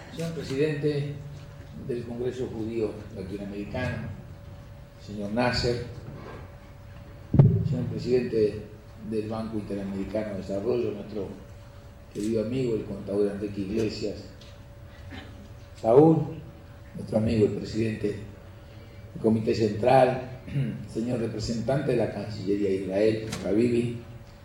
Señor presidente del Congreso Judío Latinoamericano, señor Nasser, señor presidente del Banco Interamericano de Desarrollo, nuestro querido amigo, el contador Enrique Iglesias, Saúl, nuestro amigo, el presidente del Comité Central, señor representante de la Cancillería de Israel, Rabibi,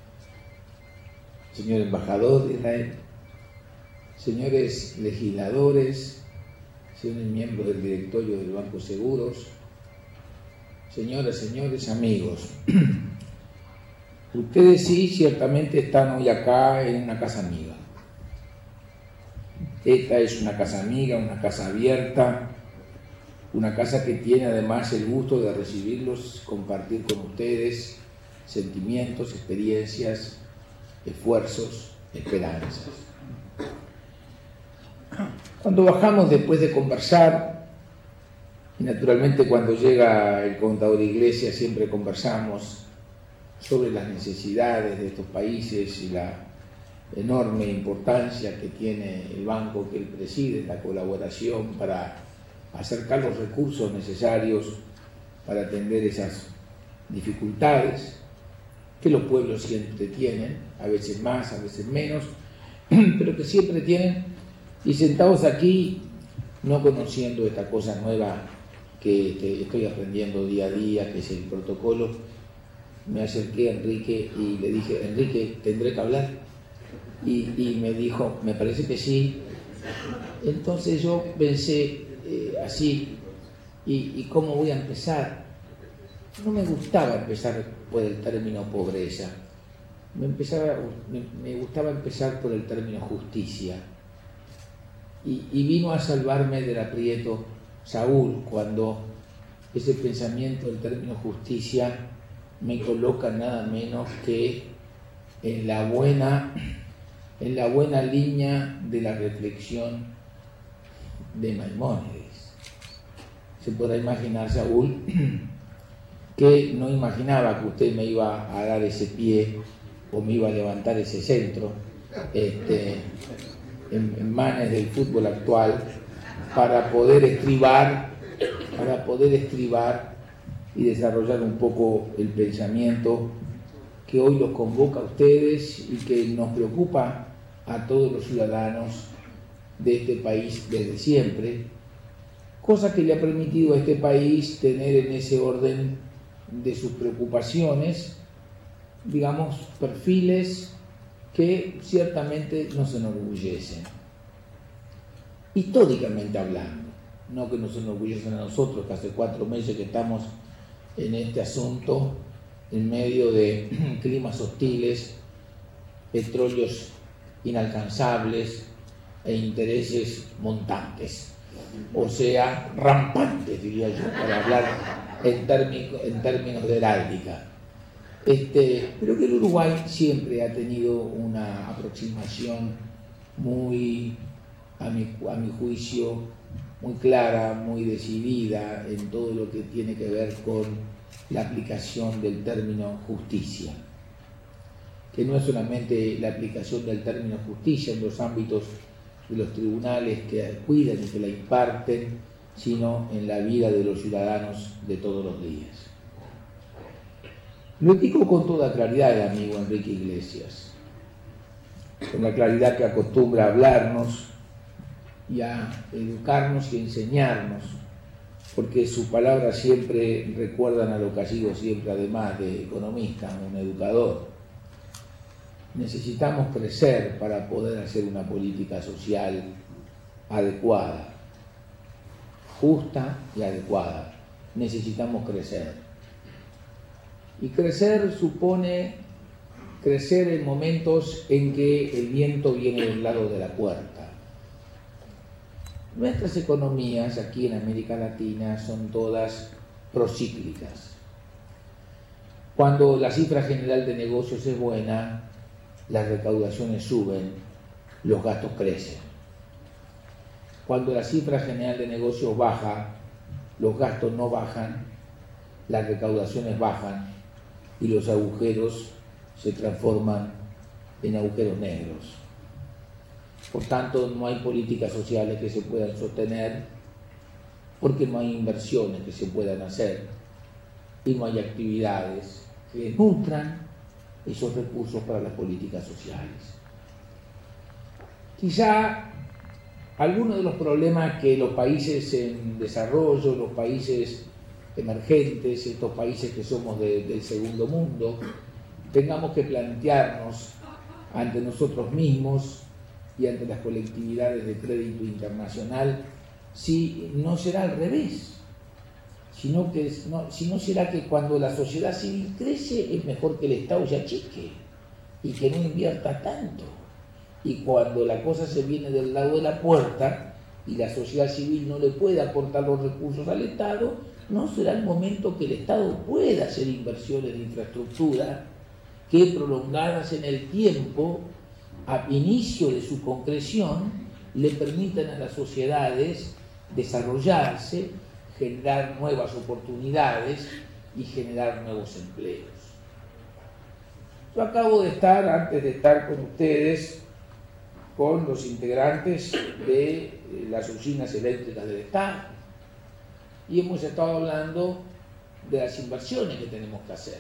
señor embajador de Israel, señores legisladores, señores miembros del directorio del Banco Seguros, señoras, señores, amigos. Ustedes sí, ciertamente están hoy acá en una casa amiga. Esta es una casa amiga, una casa abierta, una casa que tiene además el gusto de recibirlos, compartir con ustedes sentimientos, experiencias, esfuerzos, esperanzas. Cuando bajamos después de conversar, y naturalmente cuando llega el contador Iglesias siempre conversamos sobre las necesidades de estos países y la enorme importancia que tiene el banco que él preside, la colaboración para acercar los recursos necesarios para atender esas dificultades que los pueblos siempre tienen, a veces más, a veces menos, pero que siempre tienen. Y sentados aquí, no conociendo esta cosa nueva que estoy aprendiendo día a día, que es el protocolo, me acerqué a Enrique y le dije: Enrique, ¿tendré que hablar? Y me dijo: me parece que sí. Entonces yo pensé así, ¿y cómo voy a empezar? No me gustaba empezar por el término pobreza, me gustaba empezar por el término justicia. Y vino a salvarme del aprieto Saúl cuando ese pensamiento del término justicia me coloca nada menos que en la buena línea de la reflexión de Maimónides. Se podrá imaginar, Saúl, que no imaginaba que usted me iba a dar ese pie o me iba a levantar ese centro en manos del fútbol actual para poder estribar y desarrollar un poco el pensamiento que hoy los convoca a ustedes y que nos preocupa a todos los ciudadanos de este país desde siempre, cosa que le ha permitido a este país tener en ese orden de sus preocupaciones, digamos, perfiles que ciertamente nos enorgullecen, históricamente hablando, no que nos enorgullecen a nosotros, que hace 4 meses que estamos en este asunto, en medio de climas hostiles, petróleos inalcanzables e intereses montantes, o sea, rampantes, diría yo, para hablar en términos de heráldica. Pero que el Uruguay siempre ha tenido una aproximación muy, a mi juicio, muy clara, muy decidida en todo lo que tiene que ver con la aplicación del término justicia, que no es solamente la aplicación del término justicia en los ámbitos de los tribunales que cuidan y que la imparten, sino en la vida de los ciudadanos de todos los días. Lo digo con toda claridad el amigo Enrique Iglesias, con la claridad que acostumbra a hablarnos y a educarnos y a enseñarnos, porque sus palabras siempre recuerdan a lo que ha sido siempre, además de economista, un educador. Necesitamos crecer para poder hacer una política social adecuada, justa y adecuada. Necesitamos crecer. Y crecer supone crecer en momentos en que el viento viene del lado de la puerta. Nuestras economías aquí en América Latina son todas procíclicas. Cuando la cifra general de negocios es buena, las recaudaciones suben, los gastos crecen. Cuando la cifra general de negocios baja, los gastos no bajan, las recaudaciones bajan y los agujeros se transforman en agujeros negros. Por tanto, no hay políticas sociales que se puedan sostener porque no hay inversiones que se puedan hacer y no hay actividades que nutran esos recursos para las políticas sociales. Quizá algunos de los problemas que los países en desarrollo, los países emergentes, estos países que somos del segundo mundo, tengamos que plantearnos ante nosotros mismos y ante las colectividades de crédito internacional si no será al revés, si no será que cuando la sociedad civil crece es mejor que el Estado se achique y que no invierta tanto, y cuando la cosa se viene del lado de la puerta y la sociedad civil no le puede aportar los recursos al Estado, no será el momento que el Estado pueda hacer inversiones de infraestructura que, prolongadas en el tiempo, a inicio de su concreción, le permitan a las sociedades desarrollarse, generar nuevas oportunidades y generar nuevos empleos. Yo acabo de estar, antes de estar con ustedes, con los integrantes de las usinas eléctricas del Estado, y hemos estado hablando de las inversiones que tenemos que hacer,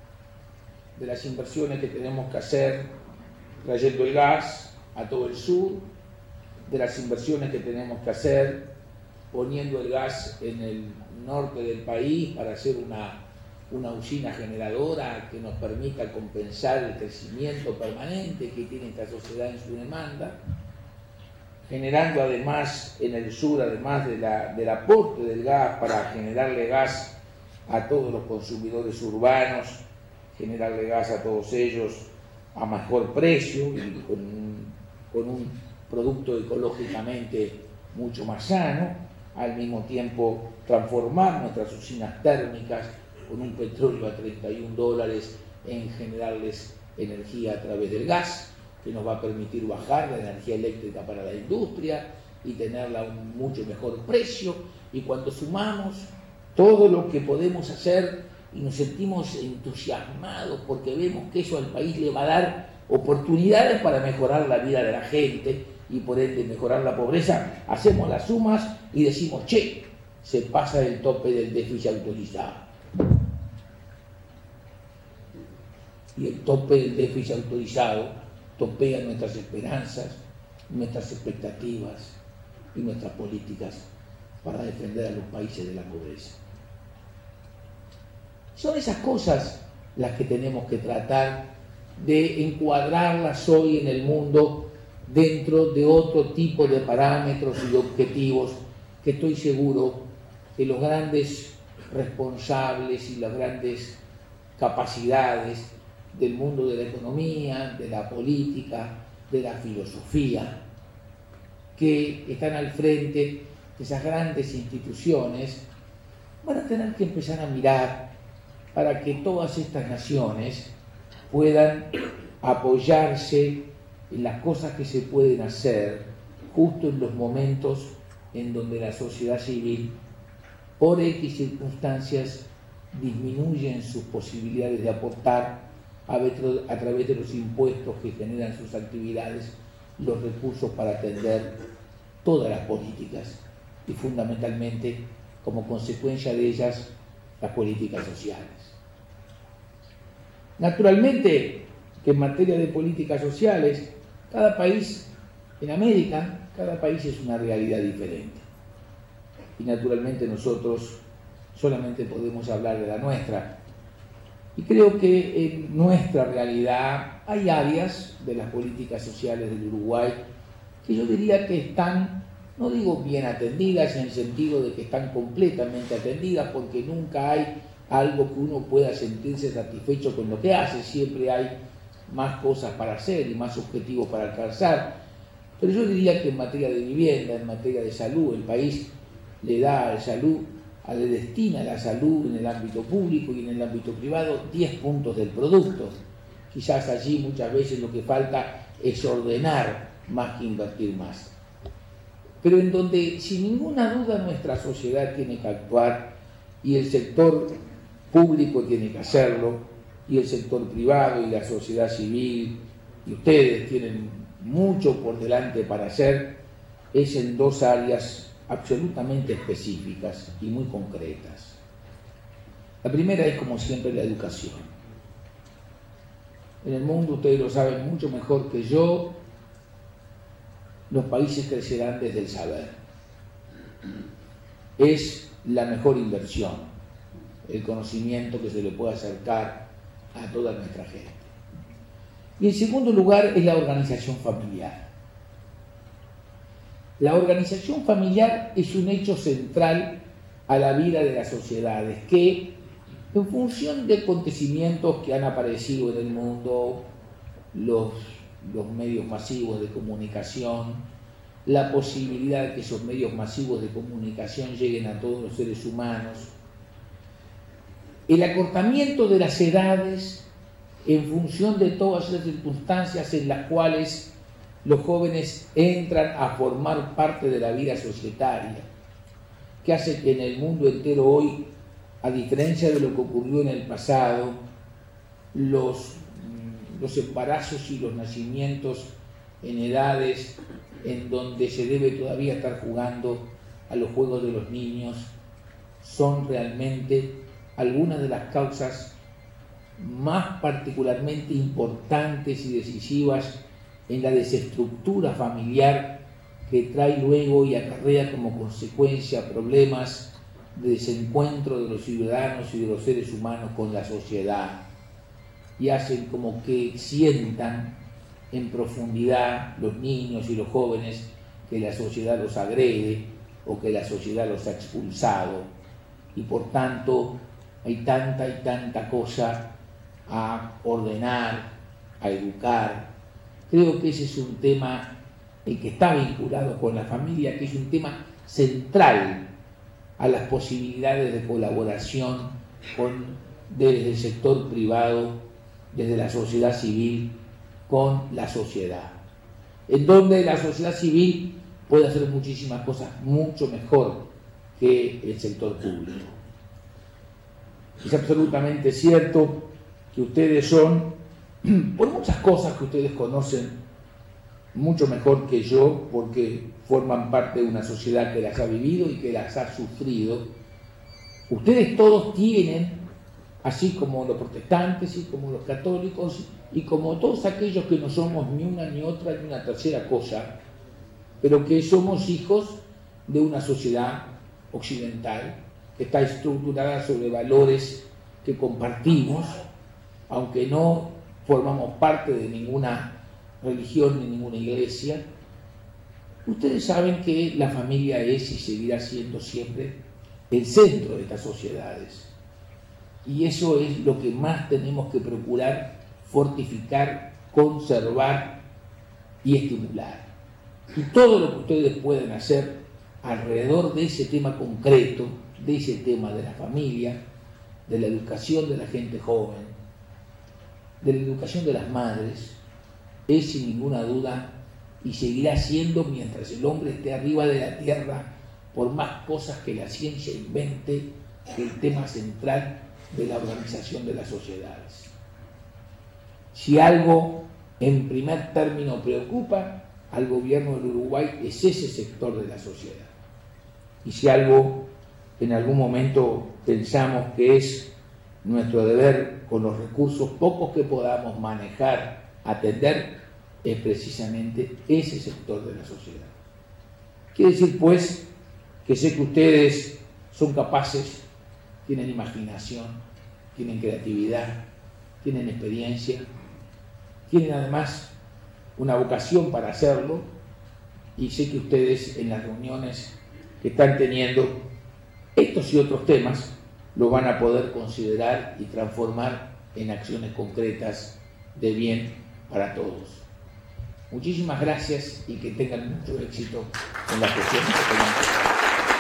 trayendo el gas a todo el sur, de las inversiones que tenemos que hacer poniendo el gas en el norte del país para hacer una usina generadora que nos permita compensar el crecimiento permanente que tiene esta sociedad en su demanda, generando además en el sur, además del aporte del gas para generarle gas a todos los consumidores urbanos, generarle gas a todos ellos a mejor precio y con un producto ecológicamente mucho más sano, al mismo tiempo transformar nuestras usinas térmicas con un petróleo a $31 en generarles energía a través del gas, que nos va a permitir bajar la energía eléctrica para la industria y tenerla a un mucho mejor precio. Y cuando sumamos todo lo que podemos hacer y nos sentimos entusiasmados porque vemos que eso al país le va a dar oportunidades para mejorar la vida de la gente y por ende mejorar la pobreza, hacemos las sumas y decimos, che, se pasa el tope del déficit autorizado. Y el tope del déficit autorizado topea nuestras esperanzas, nuestras expectativas y nuestras políticas para defender a los países de la pobreza. Son esas cosas las que tenemos que tratar de encuadrarlas hoy en el mundo dentro de otro tipo de parámetros y de objetivos que estoy seguro que los grandes responsables y las grandes capacidades del mundo de la economía, de la política, de la filosofía, que están al frente de esas grandes instituciones, van a tener que empezar a mirar para que todas estas naciones puedan apoyarse en las cosas que se pueden hacer justo en los momentos en donde la sociedad civil, por X circunstancias, disminuyen sus posibilidades de aportar a través de los impuestos que generan sus actividades, los recursos para atender todas las políticas y fundamentalmente, como consecuencia de ellas, las políticas sociales. Naturalmente que en materia de políticas sociales, cada país en América, cada país es una realidad diferente. Y naturalmente nosotros solamente podemos hablar de la nuestra. Y creo que en nuestra realidad hay áreas de las políticas sociales del Uruguay que yo diría que están, no digo bien atendidas en el sentido de que están completamente atendidas, porque nunca hay algo que uno pueda sentirse satisfecho con lo que hace, siempre hay más cosas para hacer y más objetivos para alcanzar. Pero yo diría que en materia de vivienda, en materia de salud, el país le destina a la salud en el ámbito público y en el ámbito privado 10 puntos del producto. Quizás allí muchas veces lo que falta es ordenar más que invertir más. Pero en donde sin ninguna duda nuestra sociedad tiene que actuar y el sector público tiene que hacerlo y el sector privado y la sociedad civil y ustedes tienen mucho por delante para hacer, es en dos áreas absolutamente específicas y muy concretas. La primera es, como siempre, la educación. En el mundo, ustedes lo saben mucho mejor que yo, los países crecerán desde el saber. Es la mejor inversión, el conocimiento que se le puede acercar a toda nuestra gente. Y en segundo lugar es la organización familiar. La organización familiar es un hecho central a la vida de las sociedades que, en función de acontecimientos que han aparecido en el mundo, los medios masivos de comunicación, la posibilidad de que esos medios masivos de comunicación lleguen a todos los seres humanos, el acortamiento de las edades en función de todas las circunstancias en las cuales los jóvenes entran a formar parte de la vida societaria, que hace que en el mundo entero hoy, a diferencia de lo que ocurrió en el pasado, los embarazos y los nacimientos en edades en donde se debe todavía estar jugando a los juegos de los niños son realmente algunas de las causas más particularmente importantes y decisivas en la desestructura familiar que trae luego y acarrea como consecuencia problemas de desencuentro de los ciudadanos y de los seres humanos con la sociedad, y hacen como que sientan en profundidad los niños y los jóvenes que la sociedad los agrede o que la sociedad los ha expulsado, y por tanto hay tanta cosa a ordenar, a educar. Creo que ese es un tema que está vinculado con la familia, que es un tema central a las posibilidades de colaboración desde el sector privado, desde la sociedad civil, con la sociedad, en donde la sociedad civil puede hacer muchísimas cosas mucho mejor que el sector público. Es absolutamente cierto que ustedes son, por muchas cosas que ustedes conocen mucho mejor que yo, porque forman parte de una sociedad que las ha vivido y que las ha sufrido, ustedes todos tienen, así como los protestantes y como los católicos y como todos aquellos que no somos ni una ni otra ni una tercera cosa, pero que somos hijos de una sociedad occidental que está estructurada sobre valores que compartimos, aunque no formamos parte de ninguna religión ni ninguna iglesia. Ustedes saben que la familia es y seguirá siendo siempre el centro de estas sociedades, y eso es lo que más tenemos que procurar fortificar, conservar y estimular. Y todo lo que ustedes pueden hacer alrededor de ese tema concreto, de ese tema de la familia, de la educación de la gente joven, de la educación de las madres, es sin ninguna duda y seguirá siendo, mientras el hombre esté arriba de la tierra, por más cosas que la ciencia invente, el tema central de la organización de las sociedades. Si algo en primer término preocupa al gobierno del Uruguay es ese sector de la sociedad. Y si algo en algún momento pensamos que es nuestro deber con los recursos pocos que podamos manejar, atender, es precisamente ese sector de la sociedad. Quiere decir pues que sé que ustedes son capaces, tienen imaginación, tienen creatividad, tienen experiencia, tienen además una vocación para hacerlo, y sé que ustedes en las reuniones que están teniendo estos y otros temas lo van a poder considerar y transformar en acciones concretas de bien para todos. Muchísimas gracias y que tengan mucho éxito en la gestión que tengan.